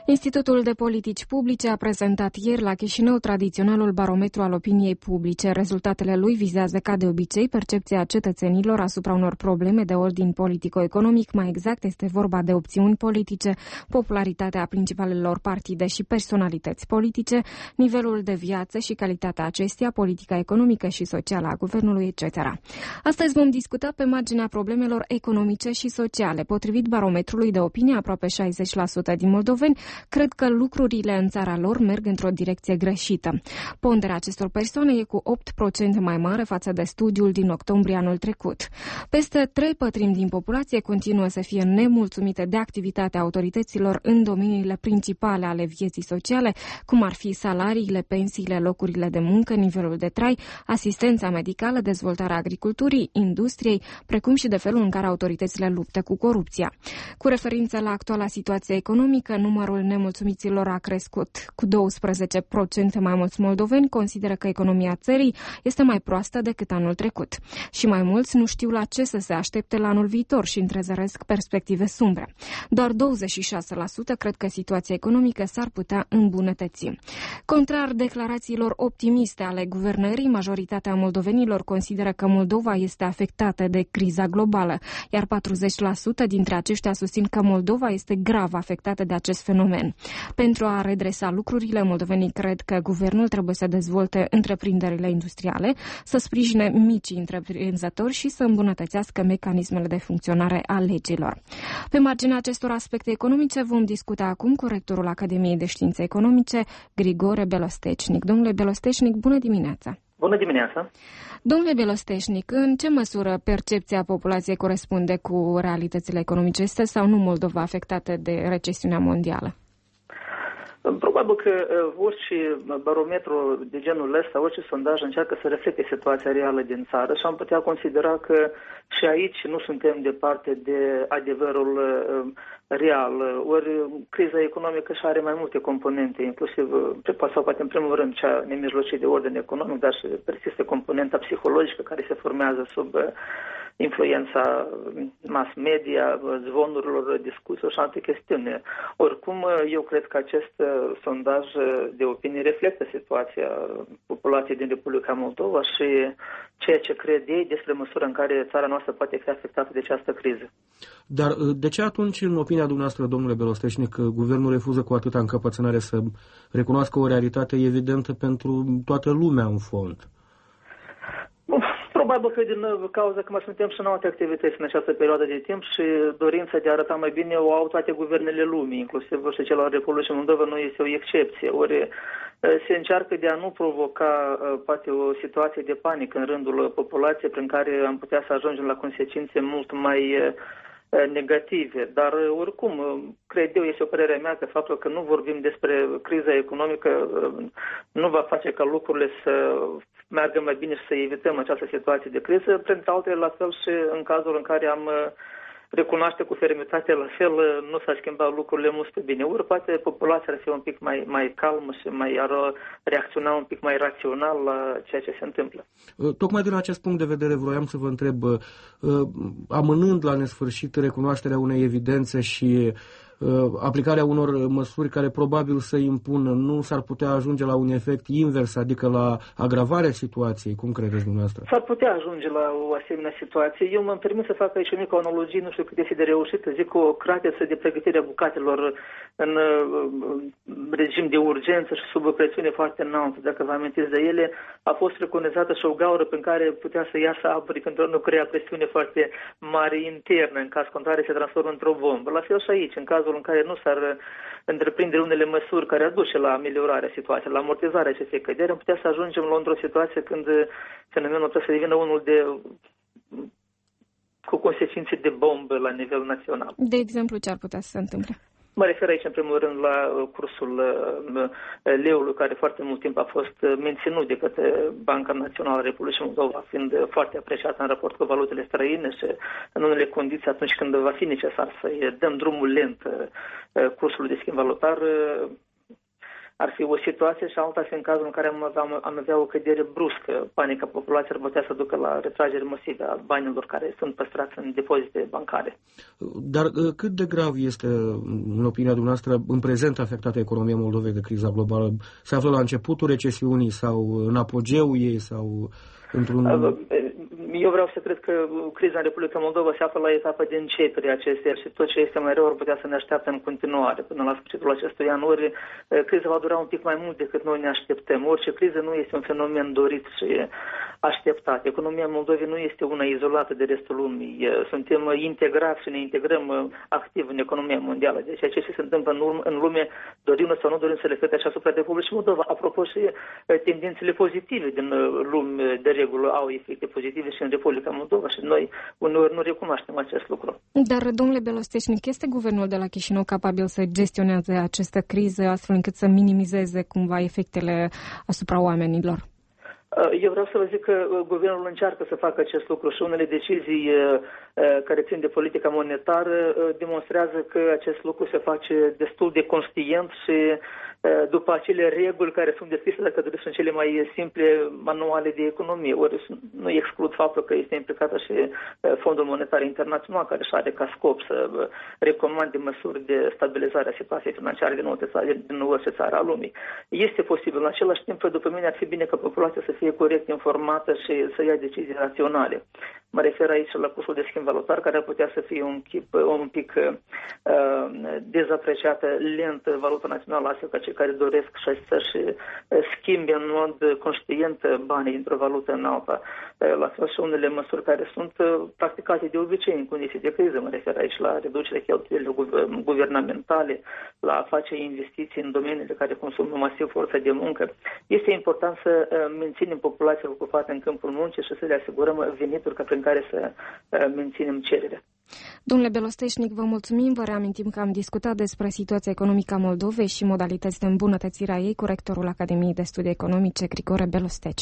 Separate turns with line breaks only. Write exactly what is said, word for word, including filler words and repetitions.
Institutul de Politici Publice a prezentat ieri la Chișinău tradiționalul barometru al opiniei publice. Rezultatele lui vizează, ca de obicei, percepția cetățenilor asupra unor probleme de ordin politico-economic. Mai exact, este vorba de opțiuni politice, popularitatea principalelor partide și personalități politice, nivelul de viață și calitatea acesteia, politica economică și socială a guvernului, et cetera. Astăzi vom discuta pe marginea problemelor economice și sociale. Potrivit barometrului de opinie, aproape șaizeci la sută din moldoveni cred că lucrurile în țara lor merg într-o direcție greșită. Ponderea acestor persoane e cu opt la sută mai mare față de studiul din octombrie anul trecut. Peste trei pătrimi din populație continuă să fie nemulțumite de activitatea autorităților în domeniile principale ale vieții sociale, cum ar fi salariile, pensiile, locurile de muncă, nivelul de trai, asistența medicală, dezvoltarea agriculturii, industriei, precum și de felul în care autoritățile luptă cu corupția. Cu referință la actuala situație economică, numărul nemulțumiților a crescut. Cu douăsprezece la sută mai mulți moldoveni consideră că economia țării este mai proastă decât anul trecut. Și mai mulți nu știu la ce să se aștepte la anul viitor și întrezăresc perspective sumbre. Doar douăzeci și șase la sută cred că situația economică s-ar putea îmbunătăți. Contrar declarațiilor optimiste ale guvernării, majoritatea moldovenilor consideră că Moldova este afectată de criza globală, iar patruzeci la sută dintre aceștia susțin că Moldova este grav afectată de acest fenomen. Pentru a redresa lucrurile, moldovenii cred că guvernul trebuie să dezvolte întreprinderile industriale, să sprijine micii întreprinzători și să îmbunătățească mecanismele de funcționare a legilor. Pe marginea acestor aspecte economice vom discuta acum cu rectorul Academiei de Științe Economice, Grigore Belostecnic. Domnule Belostecnic, bună dimineața!
Bună dimineața!
Domnule Belostecnic, în ce măsură percepția populației corespunde cu realitățile economice? Este sau nu Moldova afectată de recesiunea mondială?
Probabil că orice barometru de genul ăsta, orice sondaj încearcă să reflecte situația reală din țară și am putea considera că și aici nu suntem departe de adevărul real. Ori criza economică și are mai multe componente, inclusiv, sau poate în primul rând cea nemijlocit de ordine economic, dar și persistă componenta psihologică care se formează sub influența mass media, zvonurilor, discuțiilor și alte chestiuni. Oricum, eu cred că acest sondaj de opinie reflectă situația populației din Republica Moldova și ceea ce cred ei despre măsura în care țara noastră poate fi afectată de această criză.
Dar de ce atunci, în opinia dumneavoastră, domnule Belostecnic, guvernul refuză cu atâta încăpățânare să recunoască o realitate evidentă pentru toată lumea în fond?
Probabil că din cauza că mai suntem și în alte activități în această perioadă de timp și dorința de a arăta mai bine o au toate guvernele lumii, inclusiv și cel al Republicii Moldova nu este o excepție. Ori se încearcă de a nu provoca poate o situație de panică în rândul populației prin care am putea să ajungem la consecințe mult mai negative, dar oricum, cred eu, este o părere mea că faptul că nu vorbim despre criza economică nu va face ca lucrurile să meargă mai bine și să evităm această situație de criză, printre altele, la fel și în cazul în care am recunoaște cu fermitate, la fel nu s-a schimbat lucrurile mult pe bine. Ori poate populația ar fi un pic mai, mai calmă și mai ar reacționa un pic mai rațional la ceea ce se întâmplă.
Tocmai din acest punct de vedere vroiam să vă întreb, amânând la nesfârșit recunoașterea unei evidențe și aplicarea unor măsuri care probabil să impună, nu s-ar putea ajunge la un efect invers, adică la agravarea situației? Cum credeți dumneavoastră?
S-ar putea ajunge la o asemenea situație. Eu mă permit să fac aici o mică analogie, nu știu cât este de reușită, zic o cratiță de pregătire a bucatelor în regim de urgență și sub o presiune foarte înaltă. Dacă vă amintiți de ele, a fost preconizată și o gaură prin care putea să iasă apă pentru a nu crea presiune foarte mare internă, în caz contrare se transformă într-o bombă. La fel și aici, în cazul în care nu s-ar întreprinde unele măsuri care ar duce la ameliorarea situației, la amortizarea acestei căderi, am putea să ajungem la într-o situație când fenomenul trebuie să devină unul de cu consecințe de bombă la nivel național.
De exemplu, ce ar putea să se întâmple?
Mă refer aici, în primul rând, la cursul leului, care foarte mult timp a fost menținut de către Banca Națională a Republicii Moldova, fiind foarte apreciat în raport cu valutele străine și în unele condiții, atunci când va fi necesar să-i dăm drumul lent cursului de schimb valutar, ar fi o situație și alta fi în cazul în care am avea, am avea o cădere bruscă. Panica populației ar putea să ducă la retragere masivă a banilor care sunt păstrați în depozite bancare.
Dar cât de grav este, în opinia dumneavoastră, în prezent afectată economia Moldovei de criza globală? Se află la începutul recesiunii sau în apogeul ei sau într-un...
Eu vreau să cred că criza în Republica Moldova se află la etapa de începere acesteia și tot ce este mai rău ar putea să ne așteaptă în continuare până la sfârșitul acestui an. Ori criza va dura un pic mai mult decât noi ne așteptăm. Orice criză nu este un fenomen dorit și așteptat. Economia Moldovei nu este una izolată de restul lumii. Suntem integrați și ne integrăm activ în economia mondială. Deci ceea ce se întâmplă în lume, dorim sau nu dorim să le fete și asupra Republicii Moldova. Apropo și tendințele pozitive din lume de regulă au efecte pozitive și în Republica Moldova și noi uneori nu recunoaștem acest lucru.
Dar, domnule Belosteșnic, este guvernul de la Chișinău capabil să gestioneze această criză astfel încât să minimizeze cumva efectele asupra oamenilor?
Eu vreau să vă zic că guvernul încearcă să facă acest lucru și unele decizii care țin de politica monetară demonstrează că acest lucru se face destul de conștient și după acele reguli care sunt descrise, dacă doriți, sunt cele mai simple manuale de economie. Ori nu exclud faptul că este implicată și Fondul Monetar Internațional, care își are ca scop să recomande măsuri de stabilizare a situației financiare din orice țară, din orice țară a lumii. Este posibil. În același timp, după mine, ar fi bine ca populația să fie corect informată și să ia decizii raționale. Mă refer aici la cursul de schimb valutar, care ar putea să fie un, chip, un pic uh, dezapreciată lent valuta națională, astfel ca cei care doresc să-și schimbe în mod conștient banii dintr-o valută în alta. La fel și unele măsuri care sunt practicate de obicei în condiții de criză. Mă refer aici la reducerea cheltuielilor guvernamentale, la a face investiții în domeniile care consumă masiv forța de muncă. Este important să menținem populația ocupată în câmpul muncii și să le asigurăm venituri ca prin care să menținem cererea.
Domnule Belosteșnic, vă mulțumim. Vă reamintim că am discutat despre situația economică a Moldovei și modalități de îmbunătățire a ei cu rectorul Academiei de Studii Economice, Grigore Belosteci.